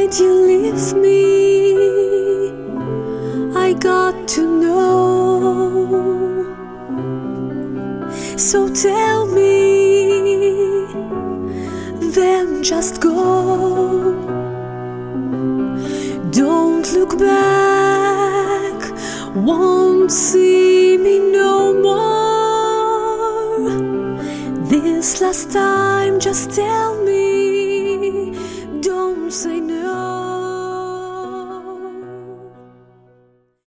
Won't you leave me? I got to know. So tell me, then just go. Don't look back, won't see me no more. This last time, just tell me